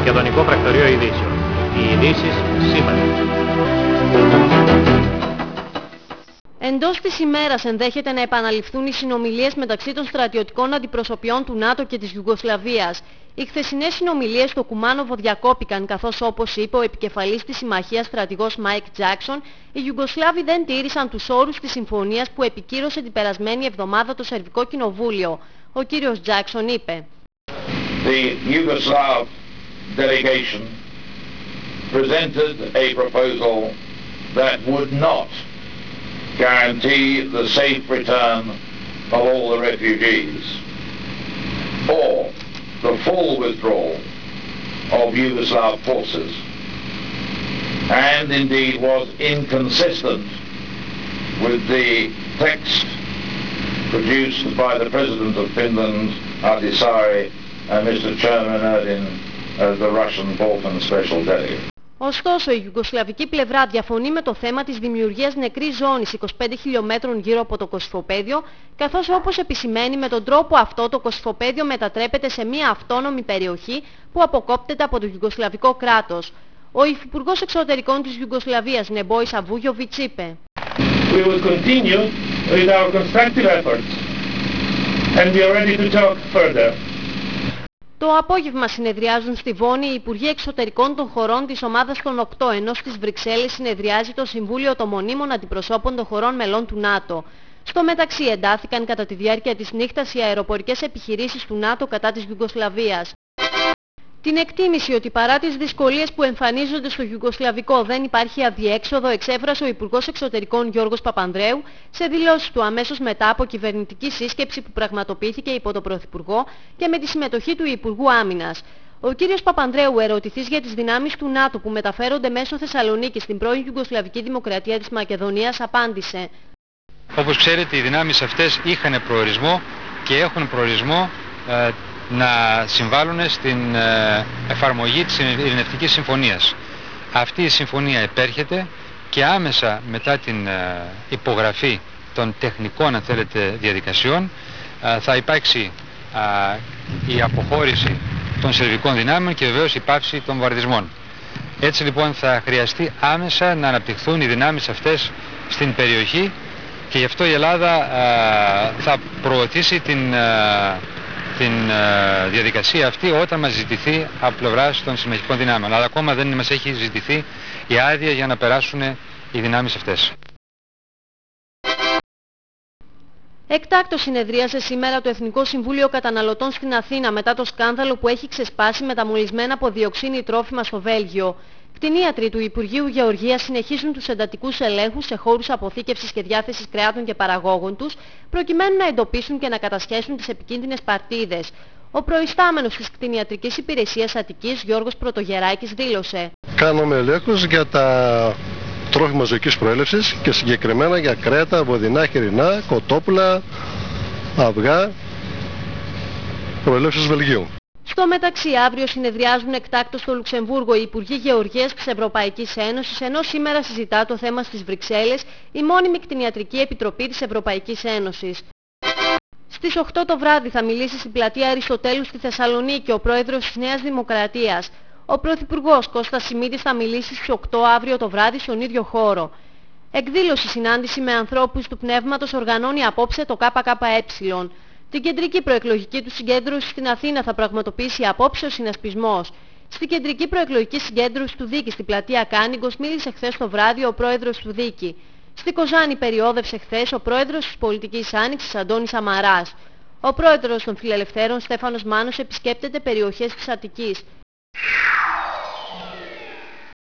Μακεδονικό Πρακτορείο Ειδήσεων. Οι ειδήσεις σήμερα. Εντός της ημέρας ενδέχεται να επαναληφθούν οι συνομιλίες μεταξύ των στρατιωτικών αντιπροσωπιών του ΝΑΤΟ και της Ιουγκοσλαβίας. Οι χθεσινές συνομιλίες στο Κουμάνοβο διακόπηκαν καθώς, όπως είπε ο επικεφαλής της συμμαχίας στρατηγός Μάικ Τζάκσον, οι Ιουγκοσλάβοι δεν τήρησαν τους όρους της συμφωνίας που επικύρωσε την περασμένη εβδομάδα το Σερβικό Κοινοβούλιο. Ο κύριος Τζάκσον είπε: The Yugoslav delegation presented a proposal that would not guarantee the safe return of all the refugees or the full withdrawal of Yugoslav forces, and indeed was inconsistent with the text produced by the President of Finland, Ahtisaari, and Mr. Chairman Erdin, the Russian Balkan Special Delegate. Ωστόσο, η ιουγκοσλαβική πλευρά διαφωνεί με το θέμα της δημιουργίας νεκρής ζώνης 25 χιλιόμετρων γύρω από το Κωσυφοπαίδιο, καθώς, όπως επισημαίνει, με τον τρόπο αυτό το Κωσυφοπαίδιο μετατρέπεται σε μια αυτόνομη περιοχή που αποκόπτεται από το Ιουγκοσλαβικό κράτος. Ο Υφυπουργός Εξωτερικών της Ιουγκοσλαβίας, Νεμπόης Βούγιοβιτς, είπε: We will continue with our constructive efforts and we are ready to talk further. Το απόγευμα συνεδριάζουν στη Βόνη οι Υπουργοί Εξωτερικών των χωρών της ομάδας των 8, ενώ στις Βρυξέλλες συνεδριάζει το Συμβούλιο των Μονίμων Αντιπροσώπων των χωρών μελών του ΝΑΤΟ. Στο μεταξύ εντάθηκαν κατά τη διάρκεια της νύχτας οι αεροπορικές επιχειρήσεις του ΝΑΤΟ κατά της Ιουγκοσλαβίας. Την εκτίμηση ότι παρά τις δυσκολίες που εμφανίζονται στο Ιουγκοσλαβικό δεν υπάρχει αδιέξοδο εξέφρασε ο Υπουργός Εξωτερικών Γιώργος Παπανδρέου σε δηλώσεις του αμέσως μετά από κυβερνητική σύσκεψη που πραγματοποιήθηκε υπό τον Πρωθυπουργό και με τη συμμετοχή του Υπουργού Άμυνας. Ο κύριος Παπανδρέου, ερωτηθής για τις δυνάμεις του ΝΑΤΟ που μεταφέρονται μέσω Θεσσαλονίκης στην πρώην Ιουγκοσλαβική Δημοκρατία της Μακεδονίας, απάντησε: Όπως ξέρετε, οι δυνάμεις αυτές είχαν προορισμό και έχουν προορισμό να συμβάλλουν στην εφαρμογή της Ειρηνευτικής Συμφωνίας. Αυτή η συμφωνία επέρχεται και άμεσα μετά την υπογραφή των τεχνικών, αν θέλετε, διαδικασιών θα υπάρξει η αποχώρηση των σερβικών δυνάμεων και βεβαίως η πάυση των βομβαρδισμών. Έτσι λοιπόν θα χρειαστεί άμεσα να αναπτυχθούν οι δυνάμεις αυτές στην περιοχή και γι' αυτό η Ελλάδα θα προωθήσει την διαδικασία αυτή όταν μας ζητηθεί από πλευράς των συμμαχικών δυνάμεων. Αλλά ακόμα δεν μας έχει ζητηθεί η άδεια για να περάσουν οι δυνάμεις αυτές. Εκτάκτως συνεδρίασε σήμερα το Εθνικό Συμβούλιο Καταναλωτών στην Αθήνα μετά το σκάνδαλο που έχει ξεσπάσει με τα μολυσμένα από διοξίνη τρόφιμα στο Βέλγιο. Κτηνίατροι του Υπουργείου Γεωργίας συνεχίζουν τους εντατικούς ελέγχους σε χώρους αποθήκευσης και διάθεσης κρεάτων και παραγόγων τους, προκειμένου να εντοπίσουν και να κατασχέσουν τις επικίνδυνες παρτίδες. Ο προϊστάμενος της Κτηνιατρικής Υπηρεσίας Αττικής, Γιώργος Πρωτογεράκης, δήλωσε: Κάνουμε ελέγχους για τα τρόφιμα ζωικής προέλευσης και συγκεκριμένα για κρέατα, βοδινά, χοιρινά, κοτόπουλα, αυγά προελεύσεως Βελγίου. Στο μεταξύ, αύριο συνεδριάζουν εκτάκτως στο Λουξεμβούργο οι Υπουργοί Γεωργίας της Ευρωπαϊκής Ένωσης, ενώ σήμερα συζητά το θέμα στις Βρυξέλλες η μόνιμη Κτηνιατρική Επιτροπή της Ευρωπαϊκής Ένωσης. Στις 8 το βράδυ θα μιλήσει στην πλατεία Αριστοτέλου στη Θεσσαλονίκη ο πρόεδρος της Νέας Δημοκρατίας. Ο Πρωθυπουργός Κώστας Σιμίτης θα μιλήσει στις 8 αύριο το βράδυ στον ίδιο χώρο. Εκδήλωση συνάντηση με ανθρώπους του πνεύματος οργανώνει απόψε το ΚΚΕ. Την κεντρική προεκλογική του συγκέντρωση στην Αθήνα θα πραγματοποιήσει απόψε ο συνασπισμός. Στην κεντρική προεκλογική συγκέντρωση του Δίκη στην πλατεία Κάνιγκος μίλησε χθες το βράδυ ο πρόεδρος του Δίκη. Στη Κοζάνη περιόδευσε χθες ο πρόεδρος της Πολιτικής Άνοιξης Αντώνης Σαμαράς. Ο πρόεδρος των Φιλελευθέρων Στέφανος Μάνος επισκέπτεται περιοχές της Αττικής.